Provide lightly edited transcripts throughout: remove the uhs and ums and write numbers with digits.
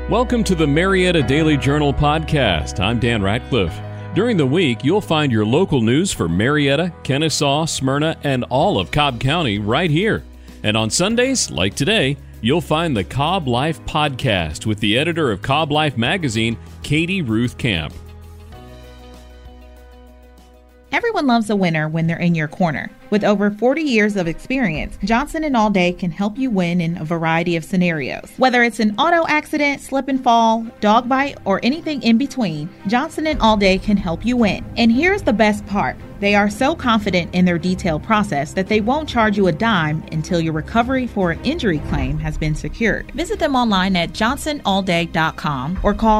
Welcome to the Marietta Daily Journal podcast. I'm Dan Ratcliffe. During the week, you'll find your local news for Marietta, Kennesaw, Smyrna, and all of Cobb County right here. And on Sundays, like today, you'll find the Cobb Life podcast with the editor of Cobb Life magazine, Katie Ruth Camp. Everyone loves a winner when they're in your corner. With over 40 years of experience, Johnson & Allday can help you win in a variety of scenarios. Whether it's an auto accident, slip and fall, dog bite, or anything in between, Johnson & Allday can help you win. And here's the best part. They are so confident in their detailed process that they won't charge you a dime until your recovery for an injury claim has been secured. Visit them online at johnsonallday.com or call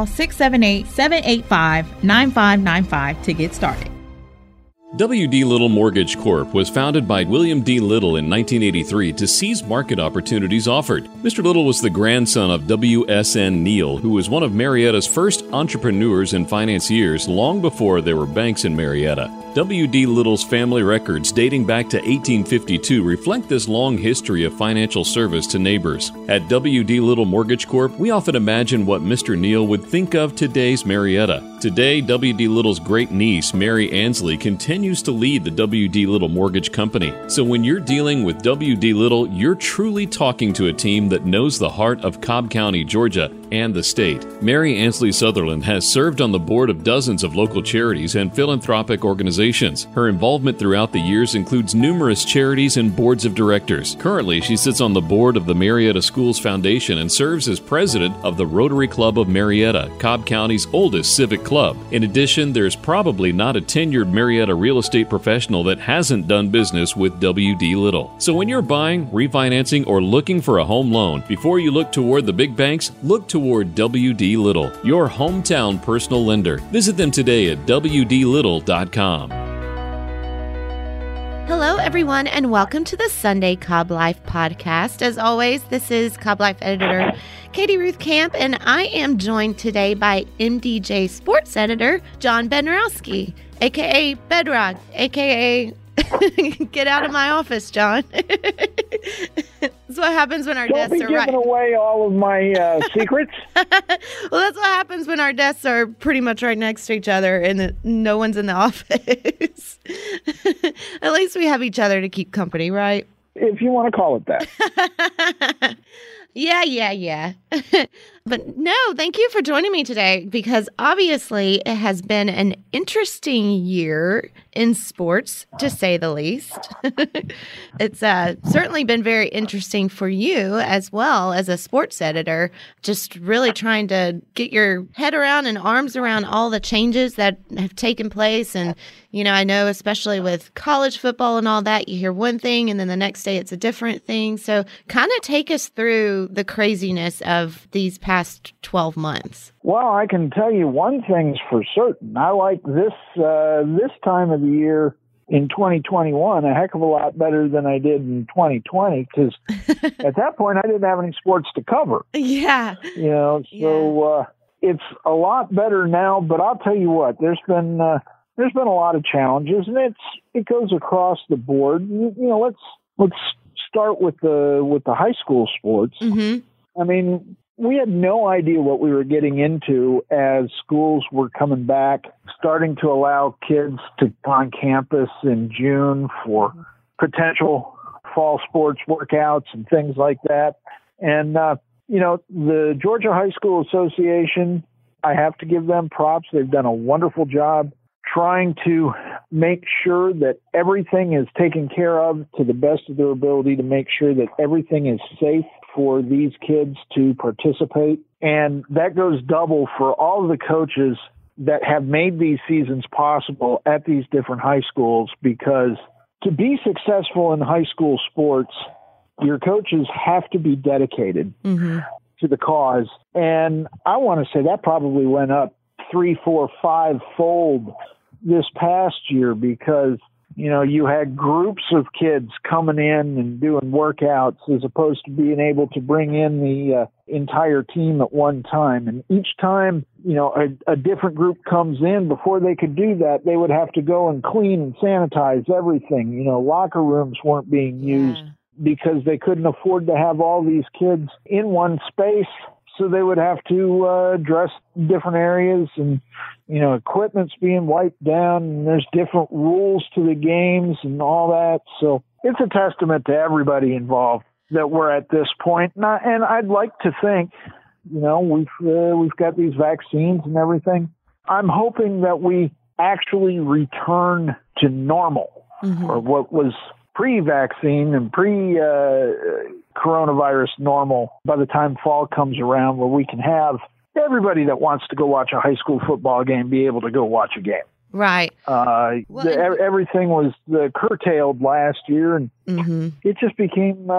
678-785-9595 to get started. W.D. Little Mortgage Corp. was founded by William D. Little in 1983 to seize market opportunities offered. Mr. Little was the grandson of W.S.N. Neal, who was one of Marietta's first entrepreneurs and financiers long before there were banks in Marietta. W.D. Little's family records dating back to 1852 reflect this long history of financial service to neighbors. At W.D. Little Mortgage Corp., we often imagine what Mr. Neal would think of today's Marietta. Today, W.D. Little's great niece, Mary Ansley, continues to lead the W.D. Little Mortgage Company. So when you're dealing with W.D. Little, you're truly talking to a team that knows the heart of Cobb County, Georgia, and the state. Mary Ansley Sutherland has served on the board of dozens of local charities and philanthropic organizations. Her involvement throughout the years includes numerous charities and boards of directors. Currently, she sits on the board of the Marietta Schools Foundation and serves as president of the Rotary Club of Marietta, Cobb County's oldest civic club. In addition, there's probably not a tenured Marietta real estate professional that hasn't done business with W.D. Little. So when you're buying, refinancing, or looking for a home loan, before you look toward the big banks, look toward W.D. Little, your hometown personal lender. Visit them today at wdlittle.com. Hello, everyone, and welcome to the Sunday Cobb Life podcast. As always, this is Cobb Life editor Katie Ruth Camp, and I am joined today by MDJ sports editor John Bednarowski, a.k.a. Bedrock, a.k.a. Get out of my office, John. That's what happens when our desks are right. Don't be giving away all of my secrets. Well, that's what happens when our desks are pretty much right next to each other and no one's in the office. At least we have each other to keep company, right? If you want to call it that. Yeah. But no, thank you for joining me today because obviously it has been an interesting year in sports, to say the least. It's certainly been very interesting for you as well as a sports editor, just really trying to get your head around and arms around all the changes that have taken place. And, you know, I know especially with college football and all that, you hear one thing and then the next day it's a different thing. So kind of take us through the craziness of these past 12 months. Well, I can tell you one thing's for certain. I like this time of the year in 2021 a heck of a lot better than I did in 2020 because at that point I didn't have any sports to cover. Yeah. You know, so it's a lot better now. But I'll tell you what, there's been a lot of challenges, and it goes across the board. You know, let's start with the high school sports. Mm-hmm. I mean, we had no idea what we were getting into as schools were coming back, starting to allow kids to go on campus in June for potential fall sports workouts and things like that. And, you know, the Georgia High School Association, I have to give them props. They've done a wonderful job trying to make sure that everything is taken care of to the best of their ability to make sure that everything is safe for these kids to participate. And that goes double for all of the coaches that have made these seasons possible at these different high schools, because to be successful in high school sports, your coaches have to be dedicated to the cause. And I want to say that probably went up 3, 4, 5-fold this past year because, you know, you had groups of kids coming in and doing workouts as opposed to being able to bring in the entire team at one time. And each time, you know, a different group comes in, before they could do that, they would have to go and clean and sanitize everything. You know, locker rooms weren't being used because they couldn't afford to have all these kids in one space. So they would have to address different areas, and, equipment's being wiped down, and there's different rules to the games and all that. So it's a testament to everybody involved that we're at this point. And I'd like to think, we've got these vaccines and everything. I'm hoping that we actually return to normal, or what was pre-vaccine and pre-coronavirus normal by the time fall comes around, where we can have everybody that wants to go watch a high school football game be able to go watch a game. Right. Everything was curtailed last year, and it just became,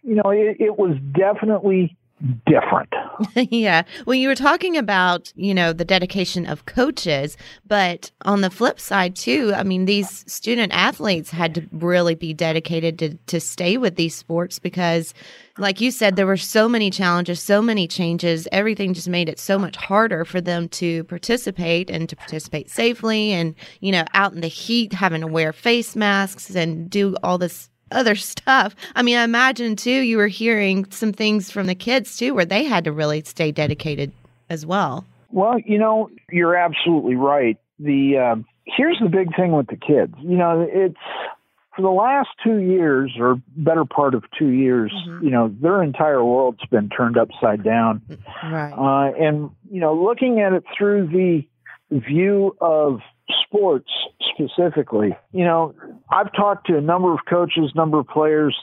it was definitely different. Yeah. Well, you were talking about, the dedication of coaches, but on the flip side too, I mean, these student athletes had to really be dedicated to stay with these sports because, like you said, there were so many challenges, so many changes. Everything just made it so much harder for them to participate and to participate safely and, out in the heat, having to wear face masks and do all this other stuff. I mean, I imagine too, you were hearing some things from the kids too, where they had to really stay dedicated as well. Well, you're absolutely right. Here's the big thing with the kids. It's for the last 2 years, or better part of 2 years, their entire world's been turned upside down. Right. And, looking at it through the view of sports specifically, I've talked to a number of coaches, number of players,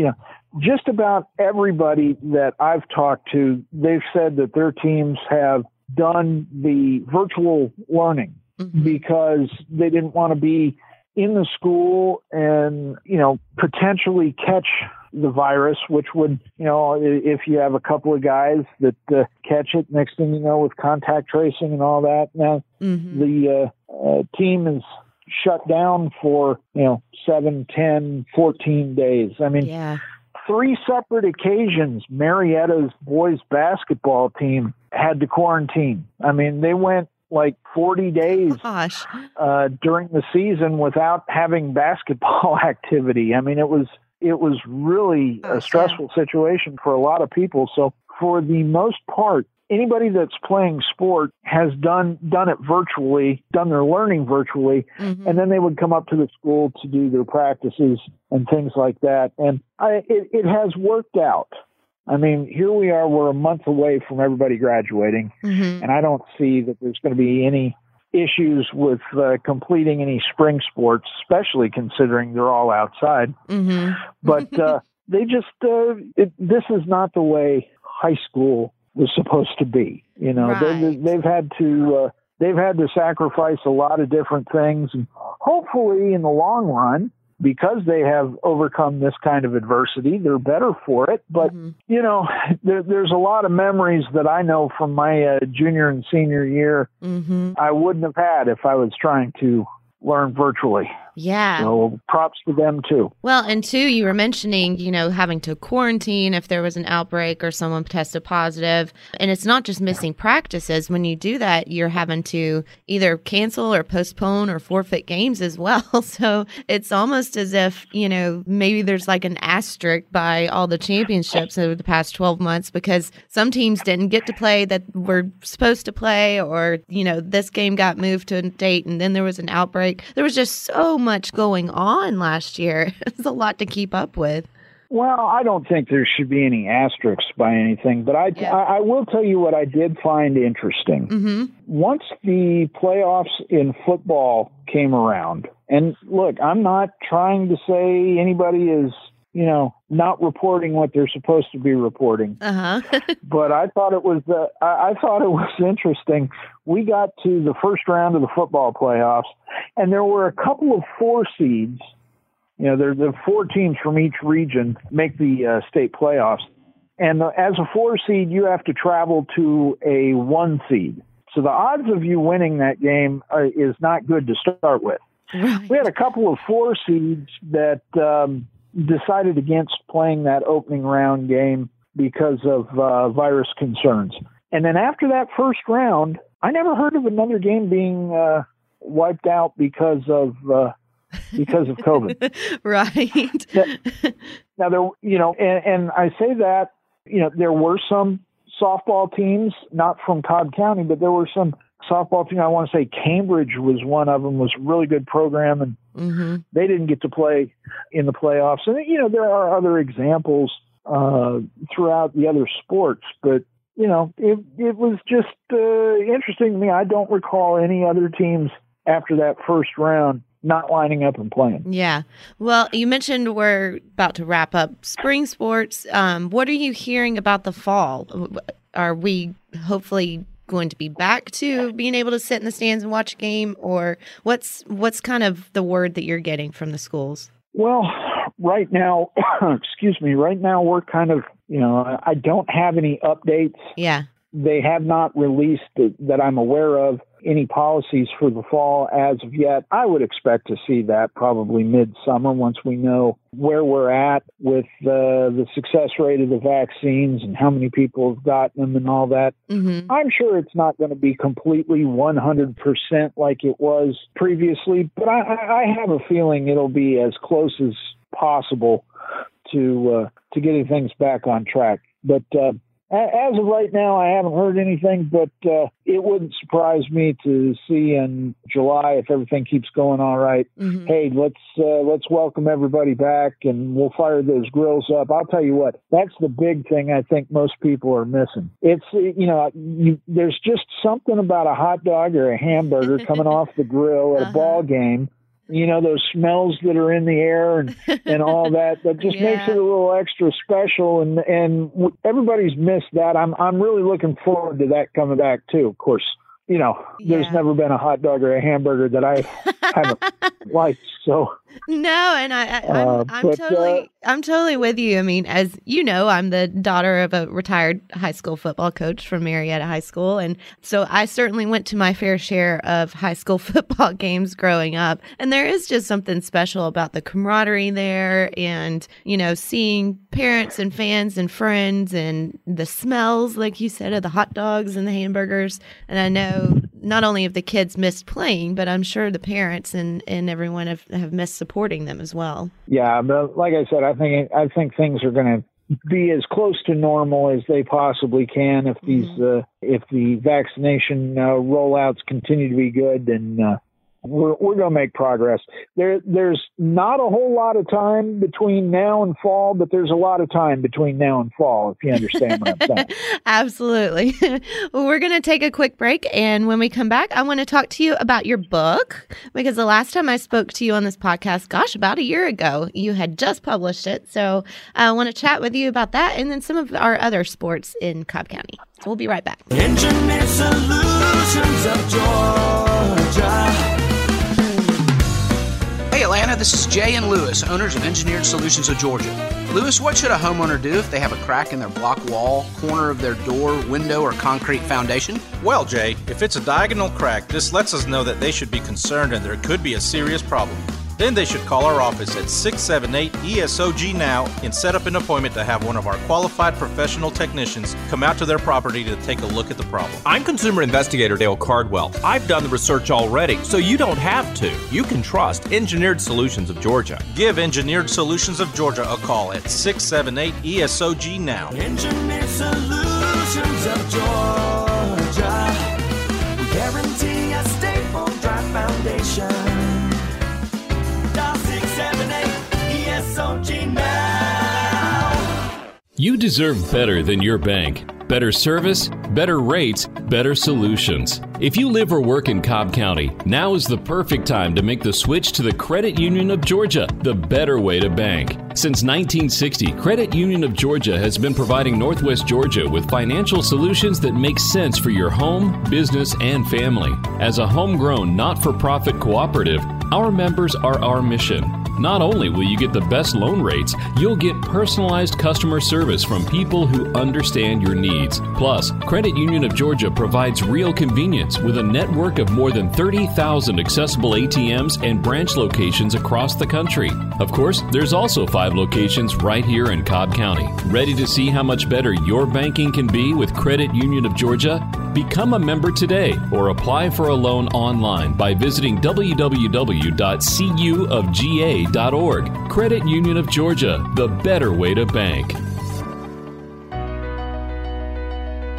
just about everybody that I've talked to, they've said that their teams have done the virtual learning because they didn't want to be in the school and, potentially catch the virus, which would, if you have a couple of guys that catch it, next thing you know, with contact tracing and all that, now the team is shut down for, 7, 10, 14 days. I mean, 3 separate occasions, Marietta's boys basketball team had to quarantine. I mean, they went like 40 days during the season without having basketball activity. I mean, it was really a stressful situation for a lot of people. So for the most part, anybody that's playing sport has done it virtually, done their learning virtually, and then they would come up to the school to do their practices and things like that. And it has worked out. I mean, here we are, we're a month away from everybody graduating, and I don't see that there's going to be any issues with completing any spring sports, especially considering they're all outside. But they just, this is not the way high school was supposed to be. They've had to sacrifice a lot of different things, and hopefully in the long run, because they have overcome this kind of adversity, they're better for it. But, there's a lot of memories that I know from my junior and senior year I wouldn't have had if I was trying to learn virtually. Yeah. So props to them too. Well, and too, you were mentioning, having to quarantine if there was an outbreak or someone tested positive. And it's not just missing practices. When you do that, you're having to either cancel or postpone or forfeit games as well. So it's almost as if, maybe there's like an asterisk by all the championships over the past 12 months because some teams didn't get to play that were supposed to play, or, this game got moved to a date and then there was an outbreak. There was just so much going on last year. It's a lot to keep up with. Well, I don't think there should be any asterisks by anything, but I will tell you what I did find interesting. Once the playoffs in football came around, and look, I'm not trying to say anybody is, not reporting what they're supposed to be reporting. But I thought it was interesting. We got to the first round of the football playoffs, and there were a couple of 4 seeds. There's the 4 teams from each region make the state playoffs. And as a 4 seed, you have to travel to a 1 seed. So the odds of you winning that game is not good to start with. Right. We had a couple of 4 seeds that decided against playing that opening round game because of virus concerns. And then after that first round, I never heard of another game being wiped out because of COVID. Right. Now there, and I say that, there were some softball teams, not from Cobb County, but there were some softball teams. I want to say Cambridge was one of them, was a really good program, and they didn't get to play in the playoffs. And, there are other examples throughout the other sports, but, it was just interesting to me. I don't recall any other teams after that first round not lining up and playing. Yeah. Well, you mentioned we're about to wrap up spring sports. What are you hearing about the fall? Are we hopefully going to be back to being able to sit in the stands and watch a game, or what's kind of the word that you're getting from the schools? Well, right now, right now we're kind of, I don't have any updates. Yeah. They have not released that I'm aware of any policies for the fall as of yet. I would expect to see that probably midsummer once we know where we're at with the success rate of the vaccines and how many people have gotten them and all that. Mm-hmm. I'm sure it's not going to be completely 100% like it was previously, but I have a feeling it'll be as close as possible to getting things back on track. But as of right now, I haven't heard anything, but it wouldn't surprise me to see in July, if everything keeps going all right, hey, let's welcome everybody back and we'll fire those grills up. I'll tell you what, that's the big thing I think most people are missing. It's, there's just something about a hot dog or a hamburger coming off the grill at a ball game. Those smells that are in the air and all that just makes it a little extra special. And everybody's missed that. I'm really looking forward to that coming back too. Of course, there's never been a hot dog or a hamburger that I haven't liked. So no, and I'm totally with you. I mean, as you know, I'm the daughter of a retired high school football coach from Marietta High School, and so I certainly went to my fair share of high school football games growing up. And there is just something special about the camaraderie there, and seeing parents and fans and friends, and the smells, like you said, of the hot dogs and the hamburgers. And I know not only have the kids missed playing, but I'm sure the parents and everyone have missed supporting them as well. Yeah, but like I said, I think things are going to be as close to normal as they possibly can if if the vaccination rollouts continue to be good, and we're going to make progress. There's not a whole lot of time between now and fall, but there's a lot of time between now and fall, if you understand what I'm saying. Absolutely. Well, we're going to take a quick break, and when we come back, I want to talk to you about your book, because the last time I spoke to you on this podcast, about a year ago, you had just published it. So I want to chat with you about that and then some of our other sports in Cobb County. So we'll be right back. Engineered Solutions of Georgia. Hey Atlanta, this is Jay and Lewis, owners of Engineered Solutions of Georgia. Lewis, what should a homeowner do if they have a crack in their block wall, corner of their door, window, or concrete foundation? Well, Jay, if it's a diagonal crack, this lets us know that they should be concerned and there could be a serious problem. Then they should call our office at 678-ESOG now and set up an appointment to have one of our qualified professional technicians come out to their property to take a look at the problem. I'm Consumer Investigator Dale Cardwell. I've done the research already, so you don't have to. You can trust Engineered Solutions of Georgia. Give Engineered Solutions of Georgia a call at 678-ESOG now. Engineered Solutions of Georgia. We guarantee a stable, dry foundation. You deserve better than your bank. Better service, better rates, better solutions. If you live or work in Cobb County, now is the perfect time to make the switch to the Credit Union of Georgia, the better way to bank. Since 1960, Credit Union of Georgia has been providing Northwest Georgia with financial solutions that make sense for your home, business, and family. As a homegrown, not-for-profit cooperative, our members are our mission. Not only will you get the best loan rates, you'll get personalized customer service from people who understand your needs. Plus, Credit Union of Georgia provides real convenience with a network of more than 30,000 accessible ATMs and branch locations across the country. Of course, there's also 5 locations right here in Cobb County. Ready to see how much better your banking can be with Credit Union of Georgia? Become a member today or apply for a loan online by visiting www.cuofga.org. Credit Union of Georgia, the better way to bank.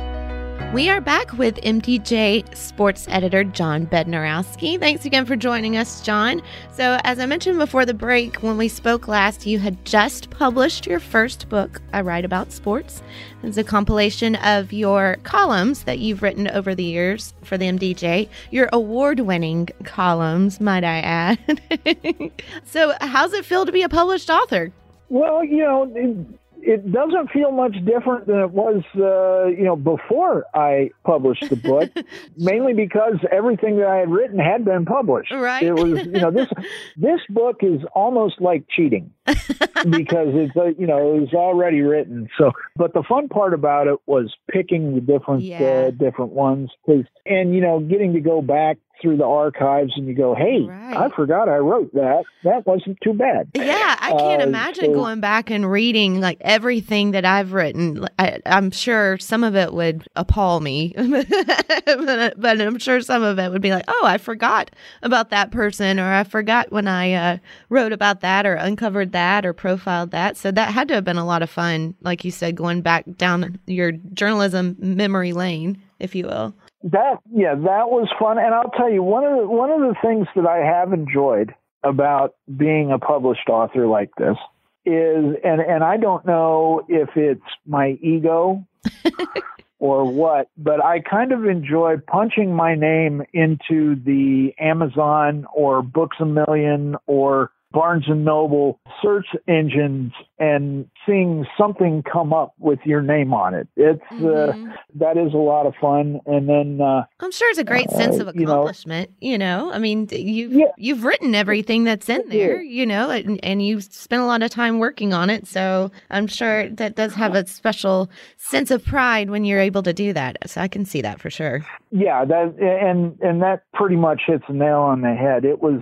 We are back with MDJ sports editor John Bednarowski. Thanks again for joining us, John. So as I mentioned before the break, when we spoke last, you had just published your first book, I Write About Sports. It's a compilation of your columns that you've written over the years for the MDJ, your award-winning columns, might I add. So how's it feel to be a published author? Well, it doesn't feel much different than it was, before I published the book, mainly because everything that I had written had been published. Right. It was, this book is almost like cheating because it's, it was already written. So, but the fun part about it was picking the different ones, and getting to go back through the archives and you go, hey, right. I forgot I wrote that. That wasn't too bad. Yeah, I can't imagine going back and reading like everything that I've written. I'm sure some of it would appall me, but I'm sure some of it would be like, oh, I forgot about that person, or I forgot when I wrote about that or uncovered that or profiled that. So that had to have been a lot of fun, like you said, going back down your journalism memory lane, if you will. That was fun. And I'll tell you, one of the things that I have enjoyed about being a published author like this is, and I don't know if it's my ego or what, but I kind of enjoy punching my name into the Amazon or Books A Million or Barnes & Noble search engines and seeing something come up with your name on it. It's that is a lot of fun. And then I'm sure it's a great sense of accomplishment. I mean, you've written everything that's in there, and you've spent a lot of time working on it. So I'm sure that does have a special sense of pride when you're able to do that. So I can see that for sure. Yeah, that pretty much hits the nail on the head. It was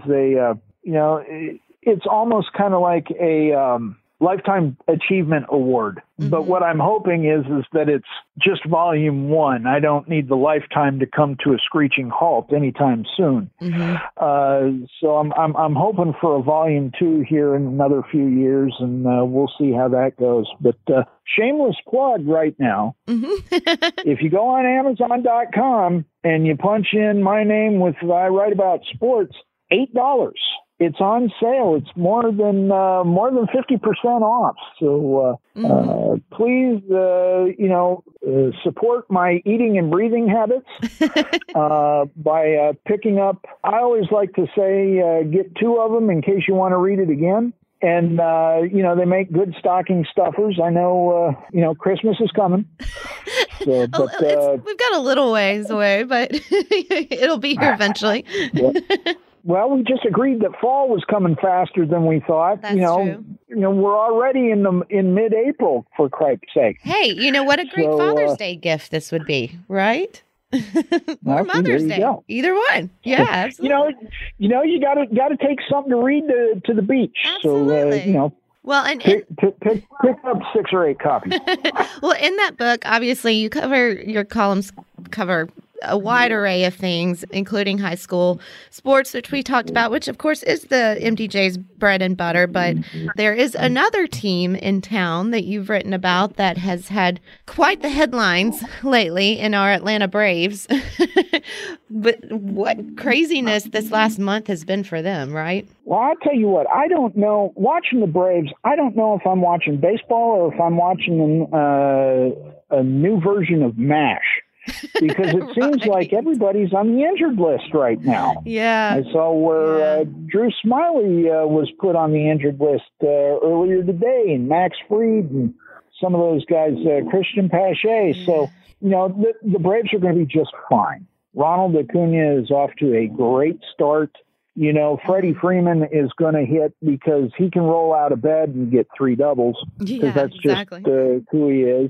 it's almost kind of like a Lifetime Achievement Award. Mm-hmm. But what I'm hoping is that it's just volume 1. I don't need the lifetime to come to a screeching halt anytime soon. Mm-hmm. So I'm hoping for a volume 2 here in another few years, and we'll see how that goes. But shameless plug right now. Mm-hmm. If you go on Amazon.com and you punch in my name with I Write About Sports, $8. It's on sale. It's more than 50% off. So please, support my eating and breathing habits by picking up. I always like to say, get 2 of them in case you want to read it again. And they make good stocking stuffers. I know, Christmas is coming. So, but, we've got a little ways away, but it'll be here eventually. Yeah. Well, we just agreed that fall was coming faster than we thought. That's true. We're already in mid-April, for Christ's sake. Hey, what a great Father's Day gift this would be, right? Or Mother's Day, either one. Yeah, absolutely. You got to take something to read to the beach. Absolutely. So well, and pick up 6 or 8 copies. Well, in that book, obviously, your columns cover a wide array of things, including high school sports, which we talked about, which of course is the MDJ's bread and butter. But there is another team in town that you've written about that has had quite the headlines lately in our Atlanta Braves. But what craziness this last month has been for them, right? Well, I'll tell you what, I don't know. Watching the Braves, I don't know if I'm watching baseball or if I'm watching a new version of MASH. Because it seems like everybody's on the injured list right now. Yeah. I saw where Drew Smiley was put on the injured list earlier today, and Max Fried and some of those guys, Christian Pache. So, the Braves are going to be just fine. Ronald Acuna is off to a great start. Freddie Freeman is going to hit because he can roll out of bed and get 3 doubles. Because that's exactly just who he is.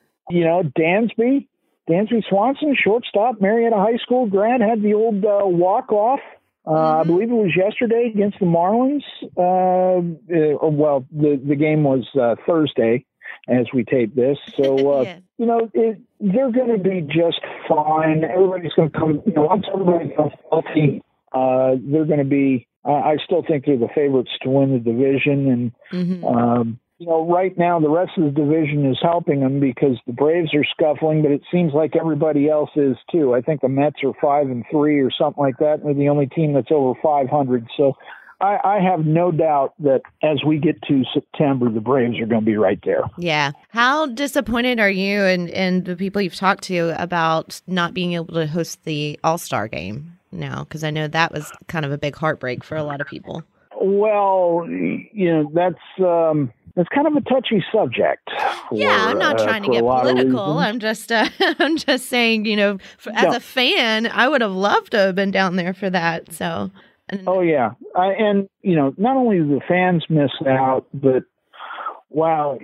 Dansby Swanson, shortstop, Marietta High School grad, had the old walk-off. I believe it was yesterday against the Marlins. The game was Thursday as we tape this. So, they're going to be just fine. Everybody's going to come, once everybody comes healthy, they're going to be, I still think they're the favorites to win the division. And, right now the rest of the division is helping them because the Braves are scuffling, but it seems like everybody else is too. I think the Mets are 5-3 or something like that. They're the only team that's over 500. So I have no doubt that as we get to September, the Braves are going to be right there. Yeah. How disappointed are you and the people you've talked to about not being able to host the All-Star game now? Because I know that was kind of a big heartbreak for a lot of people. Well, that's kind of a touchy subject. I'm not trying to get political. I'm just saying, as a fan, I would have loved to have been down there for that. So. Oh yeah, and not only do the fans miss out, but wow,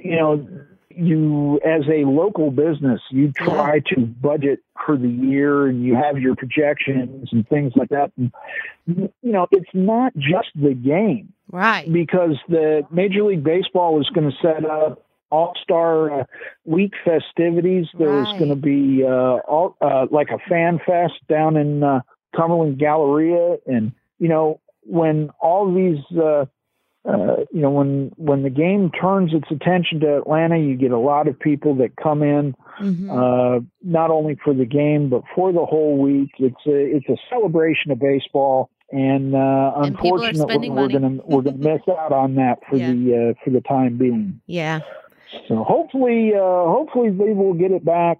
you as a local business, you try to budget for the year and you have your projections and things like that. And, it's not just the game, right? Because the Major League Baseball was going to set up All-Star Week festivities. There was going to be like a fan fest down in Cumberland Galleria, and when all these, when the game turns its attention to Atlanta, you get a lot of people that come in, not only for the game, but for the whole week. It's a celebration of baseball. And unfortunately, we're gonna miss out on that for the time being. Yeah. So hopefully they will get it back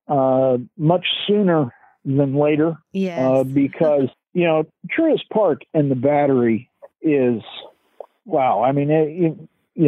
much sooner than later. Yes. Because Truist Park and the Battery is wow. I mean,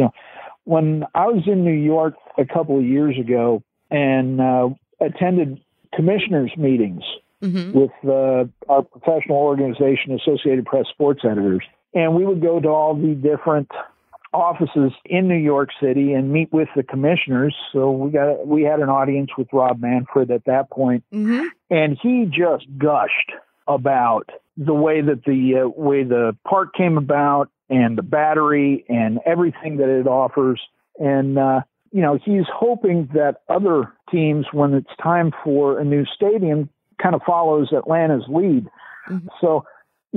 when I was in New York a couple of years ago and attended commissioners' meetings with our professional organization, Associated Press Sports Editors, and we would go to all the different offices in New York City and meet with the commissioners. So we had an audience with Rob Manfred at that point, and he just gushed about the way that the park came about and the Battery and everything that it offers. And, he's hoping that other teams, when it's time for a new stadium, kind of follows Atlanta's lead. So,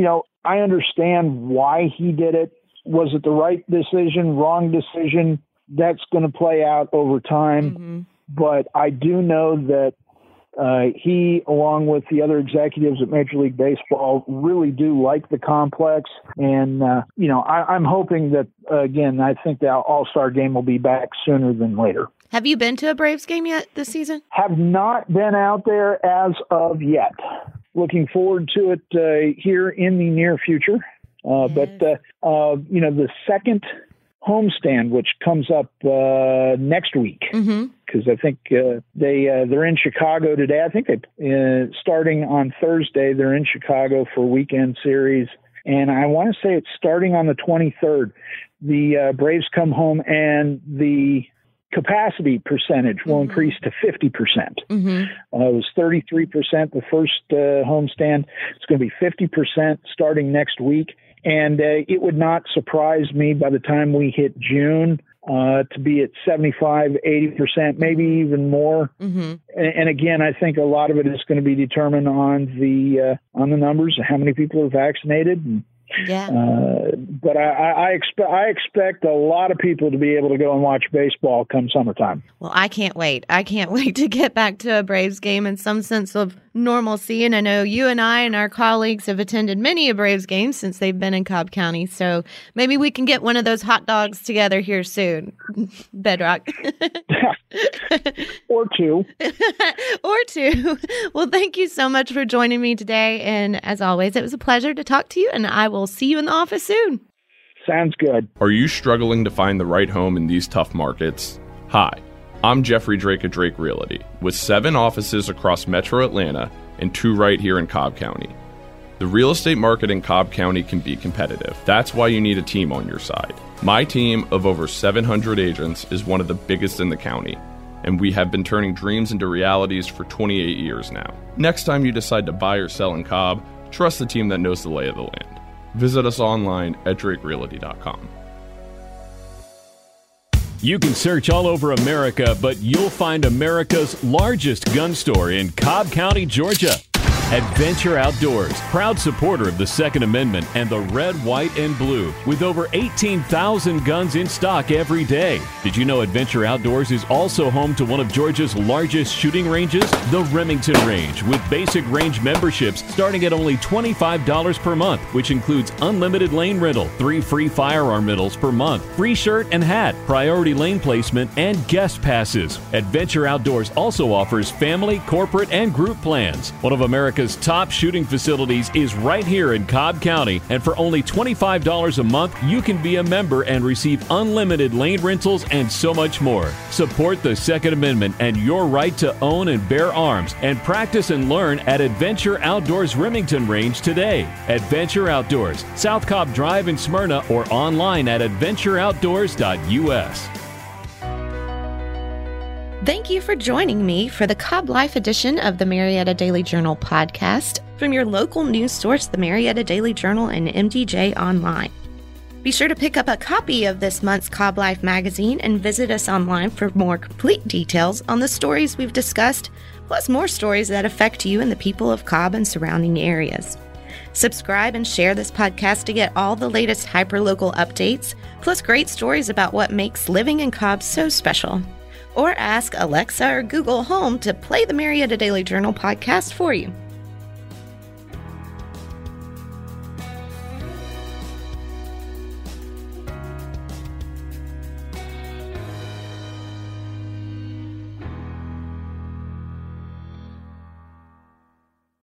I understand why he did it. Was it the right decision, wrong decision? That's going to play out over time. But I do know that he, along with the other executives at Major League Baseball, really do like the complex. And, I'm hoping that, again, I think the All-Star game will be back sooner than later. Have you been to a Braves game yet this season? Have not been out there as of yet. Looking forward to it here in the near future. But the second homestand, which comes up next week, because I think they're in Chicago today. I think they starting on Thursday, they're in Chicago for a weekend series. And I want to say it's starting on the 23rd. The Braves come home and the capacity percentage will increase to 50%. It was 33% the first homestand. It's going to be 50% starting next week. And it would not surprise me by the time we hit June to be at 75, 80%, maybe even more. And again, I think a lot of it is going to be determined on the numbers, how many people are vaccinated. But I expect a lot of people to be able to go and watch baseball come summertime. Well, I can't wait. I can't wait to get back to a Braves game in some sense of normalcy. And I know you and I and our colleagues have attended many a Braves games since they've been in Cobb County. So maybe we can get one of those hot dogs together here soon. Bedrock. Or two. Or two. Well, thank you so much for joining me today. And as always, it was a pleasure to talk to you. And I will see you in the office soon. Sounds good. Are you struggling to find the right home in these tough markets? Hi, I'm Jeffrey Drake of Drake Realty, with 7 offices across Metro Atlanta and 2 right here in Cobb County. The real estate market in Cobb County can be competitive. That's why you need a team on your side. My team of over 700 agents is one of the biggest in the county, and we have been turning dreams into realities for 28 years now. Next time you decide to buy or sell in Cobb, trust the team that knows the lay of the land. Visit us online at drakerealty.com. You can search all over America, but you'll find America's largest gun store in Cobb County, Georgia. Adventure Outdoors, proud supporter of the Second Amendment and the red, white, and blue, with over 18,000 guns in stock every day. Did you know Adventure Outdoors is also home to one of Georgia's largest shooting ranges, the Remington Range, with basic range memberships starting at only $25 per month, which includes unlimited lane rental, 3 free firearm rentals per month, free shirt and hat, priority lane placement, and guest passes. Adventure Outdoors also offers family, corporate, and group plans. One of America's top shooting facilities is right here in Cobb County, and for only $25 a month, you can be a member and receive unlimited lane rentals and so much more. Support the Second Amendment and your right to own and bear arms, and practice and learn at Adventure Outdoors Remington Range today. Adventure Outdoors, South Cobb Drive in Smyrna, or online at adventureoutdoors.us. Thank you for joining me for the Cobb Life edition of the Marietta Daily Journal podcast from your local news source, the Marietta Daily Journal and MDJ Online. Be sure to pick up a copy of this month's Cobb Life magazine and visit us online for more complete details on the stories we've discussed, plus more stories that affect you and the people of Cobb and surrounding areas. Subscribe and share this podcast to get all the latest hyperlocal updates, plus great stories about what makes living in Cobb so special. Or ask Alexa or Google Home to play the Marietta Daily Journal podcast for you.